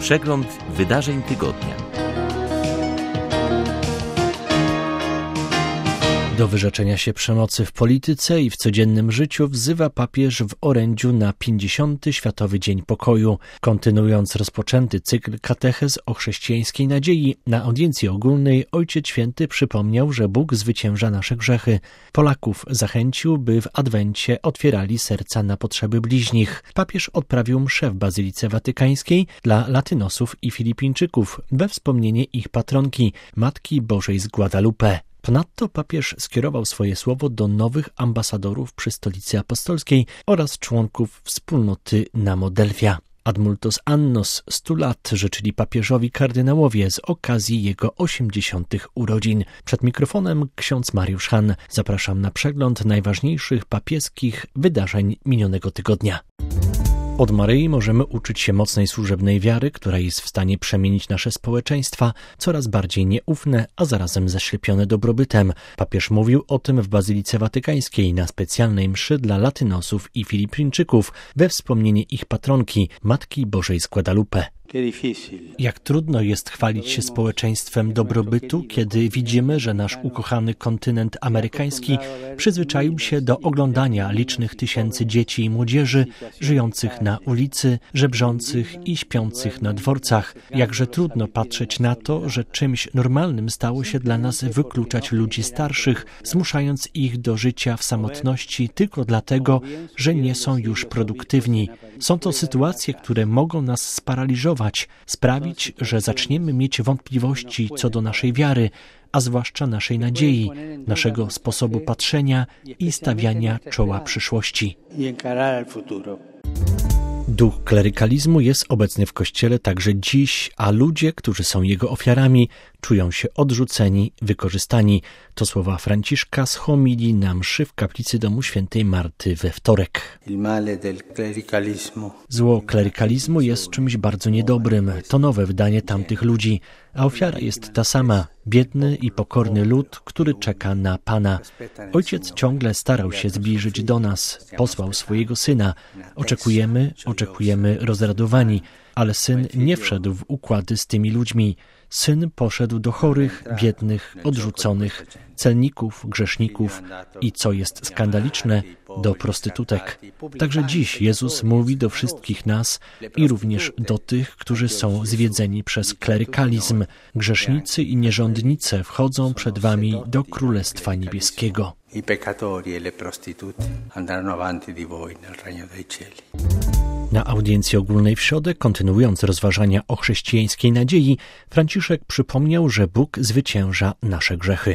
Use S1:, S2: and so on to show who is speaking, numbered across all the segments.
S1: Przegląd wydarzeń tygodnia.
S2: Do wyrzeczenia się przemocy w polityce i w codziennym życiu wzywa papież w orędziu na 50. Światowy Dzień Pokoju. Kontynuując rozpoczęty cykl katechez o chrześcijańskiej nadziei, na audiencji ogólnej Ojciec Święty przypomniał, że Bóg zwycięża nasze grzechy. Polaków zachęcił, by w Adwencie otwierali serca na potrzeby bliźnich. Papież odprawił mszę w Bazylice Watykańskiej dla Latynosów i Filipińczyków we wspomnienie ich patronki, Matki Bożej z Guadalupe. Ponadto papież skierował swoje słowo do nowych ambasadorów przy Stolicy Apostolskiej oraz członków wspólnoty na Modelfia. Ad multos annos, 100 lat życzyli papieżowi kardynałowie z okazji jego 80. urodzin. Przed mikrofonem ksiądz Mariusz Hahn. Zapraszam na przegląd najważniejszych papieskich wydarzeń minionego tygodnia. Od Maryi możemy uczyć się mocnej służebnej wiary, która jest w stanie przemienić nasze społeczeństwa, coraz bardziej nieufne, a zarazem zaślepione dobrobytem. Papież mówił o tym w Bazylice Watykańskiej na specjalnej mszy dla Latynosów i Filipińczyków we wspomnienie ich patronki, Matki Bożej z Guadalupe. Jak trudno jest chwalić się społeczeństwem dobrobytu, kiedy widzimy, że nasz ukochany kontynent amerykański przyzwyczaił się do oglądania licznych tysięcy dzieci i młodzieży żyjących na ulicy, żebrzących i śpiących na dworcach. Jakże trudno patrzeć na to, że czymś normalnym stało się dla nas wykluczać ludzi starszych, zmuszając ich do życia w samotności tylko dlatego, że nie są już produktywni. Są to sytuacje, które mogą nas sparaliżować, sprawić, że zaczniemy mieć wątpliwości co do naszej wiary, a zwłaszcza naszej nadziei, naszego sposobu patrzenia i stawiania czoła przyszłości. Duch klerykalizmu jest obecny w Kościele także dziś, a ludzie, którzy są jego ofiarami, czują się odrzuceni, wykorzystani. To słowa Franciszka z homilii na mszy w kaplicy domu świętej Marty we wtorek. Zło klerykalizmu jest czymś bardzo niedobrym. To nowe wydanie tamtych ludzi, a ofiara jest ta sama. Biedny i pokorny lud, który czeka na Pana. Ojciec ciągle starał się zbliżyć do nas. Posłał swojego Syna. Oczekujemy rozradowani, ale Syn nie wszedł w układy z tymi ludźmi. Syn poszedł do chorych, biednych, odrzuconych, celników, grzeszników i, co jest skandaliczne, do prostytutek. Także dziś Jezus mówi do wszystkich nas i również do tych, którzy są zwiedzeni przez klerykalizm. Grzesznicy i nierządnice wchodzą przed wami do Królestwa Niebieskiego.
S3: I peccatori e le prostitute andranno avanti di voi nel regno dei cieli.
S2: Na audiencji ogólnej w środę, kontynuując rozważania o chrześcijańskiej nadziei, Franciszek przypomniał, że Bóg zwycięża nasze grzechy.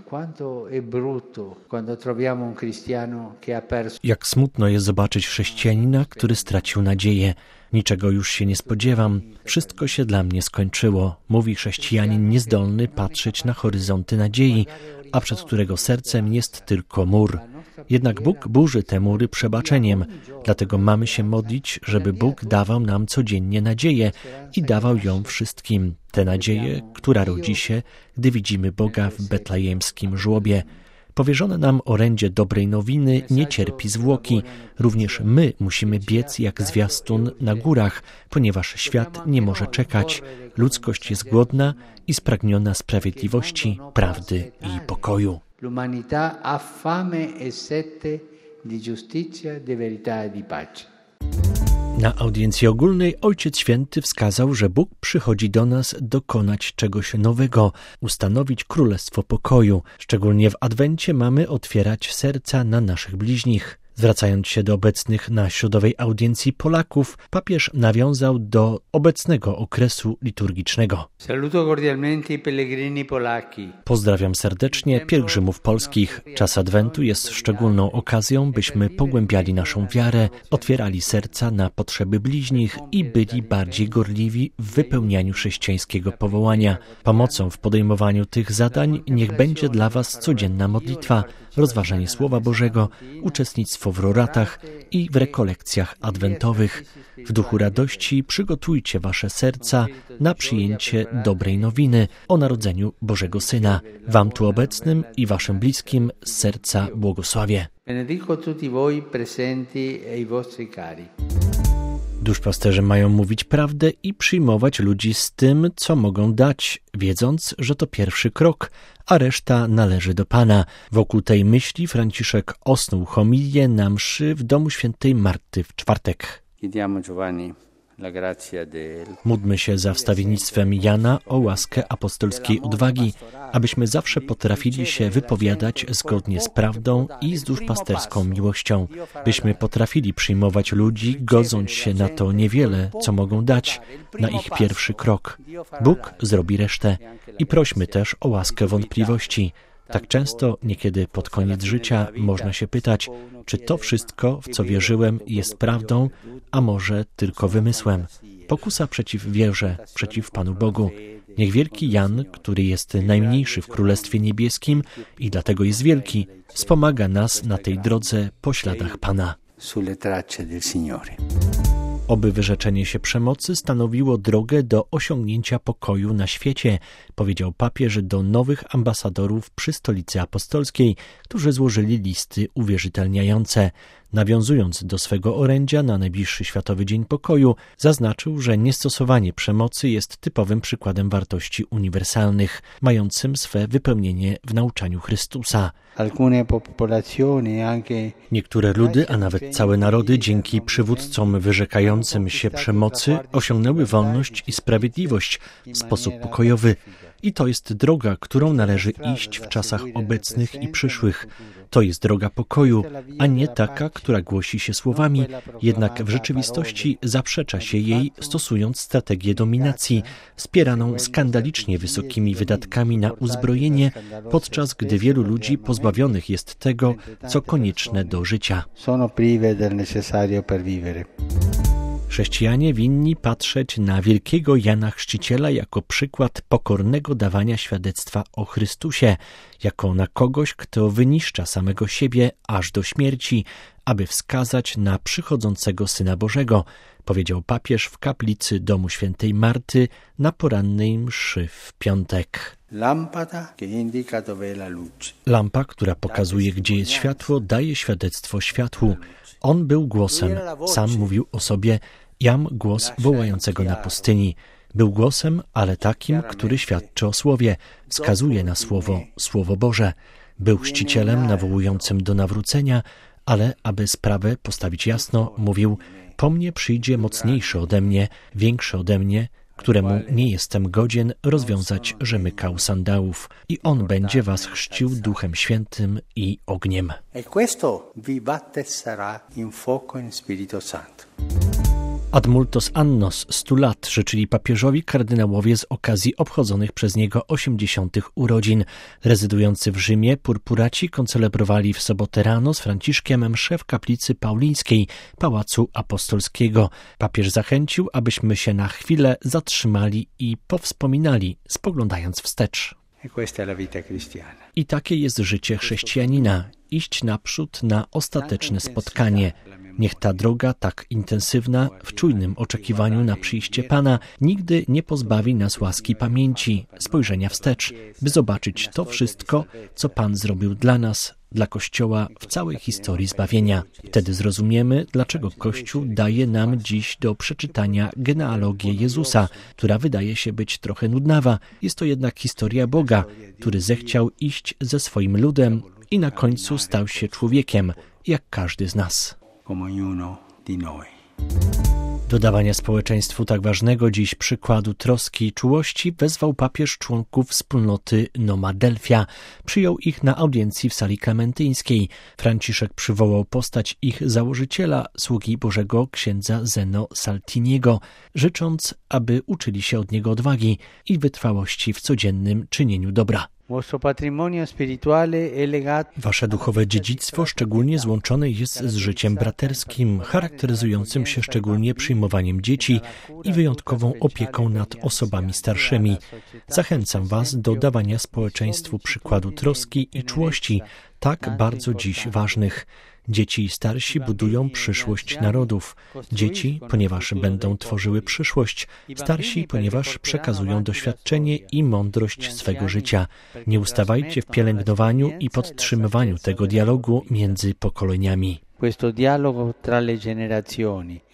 S2: Jak smutno jest zobaczyć chrześcijanina, który stracił nadzieję. Niczego już się nie spodziewam. Wszystko się dla mnie skończyło, mówi chrześcijanin niezdolny patrzeć na horyzonty nadziei, a przed którego sercem jest tylko mur. Jednak Bóg burzy te mury przebaczeniem, dlatego mamy się modlić, żeby Bóg dawał nam codziennie nadzieję i dawał ją wszystkim. Tę nadzieję, która rodzi się, gdy widzimy Boga w betlejemskim żłobie. Powierzone nam orędzie dobrej nowiny nie cierpi zwłoki. Również my musimy biec jak zwiastun na górach, ponieważ świat nie może czekać. Ludzkość jest głodna i spragniona sprawiedliwości, prawdy i pokoju.
S3: L'umanità ha fame e sete di giustizia, di verità e di pace.
S2: Na audiencji ogólnej Ojciec Święty wskazał, że Bóg przychodzi do nas dokonać czegoś nowego, ustanowić królestwo pokoju. Szczególnie w Adwencie mamy otwierać serca na naszych bliźnich. Zwracając się do obecnych na środowej audiencji Polaków, papież nawiązał do obecnego okresu liturgicznego.
S3: Saluto cordialmente i pellegrini polacchi.
S2: Pozdrawiam serdecznie pielgrzymów polskich. Czas Adwentu jest szczególną okazją, byśmy pogłębiali naszą wiarę, otwierali serca na potrzeby bliźnich i byli bardziej gorliwi w wypełnianiu chrześcijańskiego powołania. Pomocą w podejmowaniu tych zadań niech będzie dla Was codzienna modlitwa, rozważanie Słowa Bożego, uczestnictwo w roratach i w rekolekcjach adwentowych. W duchu radości przygotujcie wasze serca na przyjęcie dobrej nowiny o narodzeniu Bożego Syna. Wam tu obecnym i waszym bliskim z serca błogosławię.
S3: Benedico tutti voi presenti e i vostri cari.
S2: Duszpasterze mają mówić prawdę i przyjmować ludzi z tym, co mogą dać, wiedząc, że to pierwszy krok, a reszta należy do Pana. Wokół tej myśli Franciszek osnuł homilię na mszy w domu świętej Marty w czwartek. Módlmy się za wstawiennictwem Jana o łaskę apostolskiej odwagi, abyśmy zawsze potrafili się wypowiadać zgodnie z prawdą i z duszpasterską miłością, byśmy potrafili przyjmować ludzi, godząc się na to niewiele, co mogą dać, na ich pierwszy krok. Bóg zrobi resztę i prośmy też o łaskę wątpliwości. Tak często, niekiedy pod koniec życia, można się pytać, czy to wszystko, w co wierzyłem, jest prawdą, a może tylko wymysłem. Pokusa przeciw wierze, przeciw Panu Bogu. Niech wielki Jan, który jest najmniejszy w Królestwie Niebieskim i dlatego jest wielki, wspomaga nas na tej drodze po śladach Pana. Oby wyrzeczenie się przemocy stanowiło drogę do osiągnięcia pokoju na świecie, powiedział papież do nowych ambasadorów przy Stolicy Apostolskiej, którzy złożyli listy uwierzytelniające. Nawiązując do swego orędzia na najbliższy Światowy Dzień Pokoju, zaznaczył, że niestosowanie przemocy jest typowym przykładem wartości uniwersalnych, mającym swe wypełnienie w nauczaniu Chrystusa. Niektóre ludy, a nawet całe narody, dzięki przywódcom wyrzekającym się przemocy, osiągnęły wolność i sprawiedliwość w sposób pokojowy. I to jest droga, którą należy iść w czasach obecnych i przyszłych. To jest droga pokoju, a nie taka, która głosi się słowami, jednak w rzeczywistości zaprzecza się jej, stosując strategię dominacji, wspieraną skandalicznie wysokimi wydatkami na uzbrojenie, podczas gdy wielu ludzi pozbawionych jest tego, co konieczne do życia. Chrześcijanie winni patrzeć na wielkiego Jana Chrzciciela jako przykład pokornego dawania świadectwa o Chrystusie, jako na kogoś, kto wyniszcza samego siebie aż do śmierci, aby wskazać na przychodzącego Syna Bożego, powiedział papież w kaplicy domu świętej Marty na porannej mszy w piątek. Lampa, która pokazuje, gdzie jest światło, daje świadectwo światłu. On był głosem, sam mówił o sobie, jam głos wołającego na pustyni. Był głosem, ale takim, który świadczy o Słowie, wskazuje na Słowo Boże. Był chrzcicielem nawołującym do nawrócenia, ale aby sprawę postawić jasno, mówił: po mnie przyjdzie mocniejszy ode mnie, większy ode mnie, któremu nie jestem godzien rozwiązać rzemykał sandałów. I on będzie was chrzcił Duchem Świętym i ogniem. Ad multos annos, 100 lat, życzyli papieżowi kardynałowie z okazji obchodzonych przez niego 80. urodzin. Rezydujący w Rzymie purpuraci koncelebrowali w sobotę rano z Franciszkiem mszę w kaplicy paulińskiej Pałacu Apostolskiego. Papież zachęcił, abyśmy się na chwilę zatrzymali i powspominali, spoglądając wstecz. I takie jest życie chrześcijanina. Iść naprzód na ostateczne spotkanie. Niech ta droga, tak intensywna, w czujnym oczekiwaniu na przyjście Pana, nigdy nie pozbawi nas łaski pamięci, spojrzenia wstecz, by zobaczyć to wszystko, co Pan zrobił dla nas, dla Kościoła w całej historii zbawienia. Wtedy zrozumiemy, dlaczego Kościół daje nam dziś do przeczytania genealogię Jezusa, która wydaje się być trochę nudnawa. Jest to jednak historia Boga, który zechciał iść ze swoim ludem i na końcu stał się człowiekiem, jak każdy z nas. Do dawania społeczeństwu tak ważnego dziś przykładu troski i czułości wezwał papież członków wspólnoty Noma Delphia. Przyjął ich na audiencji w sali klementyńskiej. Franciszek przywołał postać ich założyciela, sługi Bożego księdza Zeno Saltiniego, życząc, aby uczyli się od niego odwagi i wytrwałości w codziennym czynieniu dobra. Wasze duchowe dziedzictwo szczególnie złączone jest z życiem braterskim, charakteryzującym się szczególnie przyjmowaniem dzieci i wyjątkową opieką nad osobami starszymi. Zachęcam was do dawania społeczeństwu przykładu troski i czułości, tak bardzo dziś ważnych. Dzieci i starsi budują przyszłość narodów. Dzieci, ponieważ będą tworzyły przyszłość, starsi, ponieważ przekazują doświadczenie i mądrość swego życia. Nie ustawajcie w pielęgnowaniu i podtrzymywaniu tego dialogu między pokoleniami.